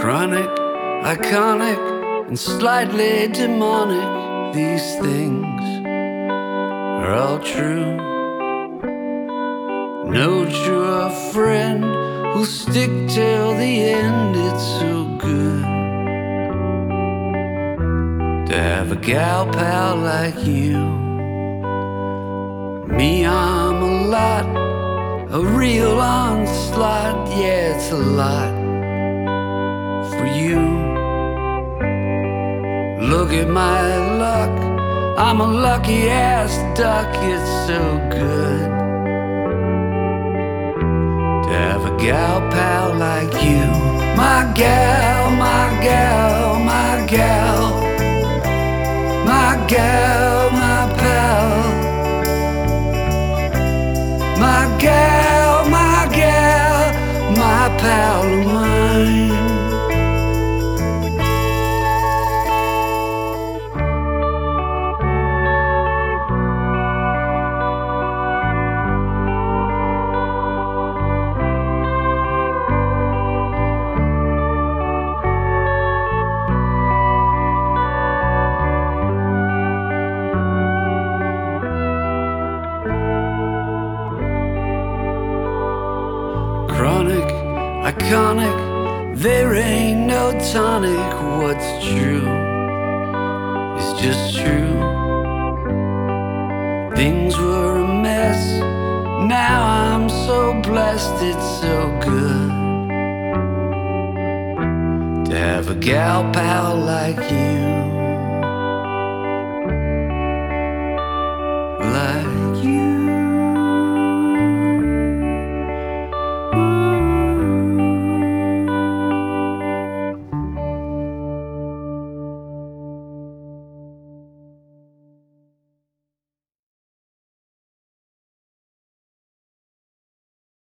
Chronic, iconic, and slightly demonic. These things are all true. No truer friend who'll stick till the end. It's so good to have a gal pal like you. Me, I'm a lot, a real onslaught. Yeah, it's a lot for you. Look at my luck, I'm a lucky ass duck. It's so good to have a gal pal like you. My gal, my gal, my gal, my gal, my pal. My gal, my gal, my pal of mine. Chronic, iconic, there ain't no tonic. What's true is just true. Things were a mess, now I'm so blessed. It's so good to have a gal pal like you.